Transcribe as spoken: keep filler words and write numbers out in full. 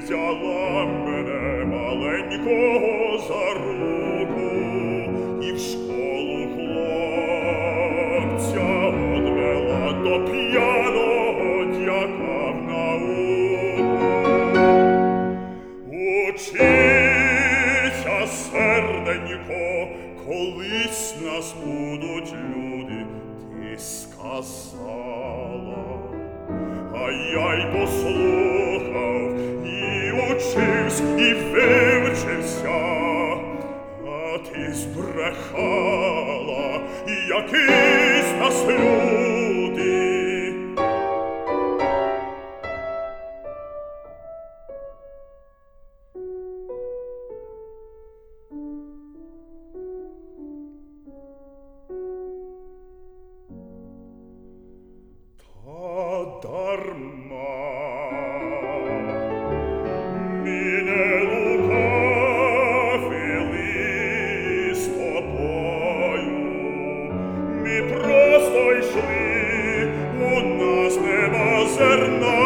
взяла мене маленького за руку і в школу хлопця одвела до п'яного дяка в науку. Учися, серденько, колись нас будуть люди, ти сказала. А я й послухав, і учився, і вивчився, а ти збрехала, якийсь нас люди. Та дарма ми не лукавили з тобою, ми просто йшли, у нас нема зерна.